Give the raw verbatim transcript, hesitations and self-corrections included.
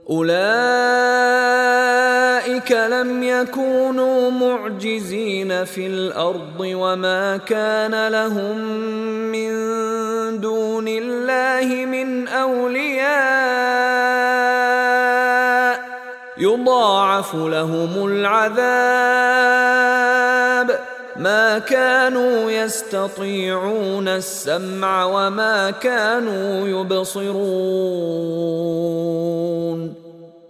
أولئك لم يكونوا معجزين في الأرض وما كان لهم من دون الله من أولياء يضاعف لهم العذاب ما كانوا يستطيعون السمع وما كانوا يبصرون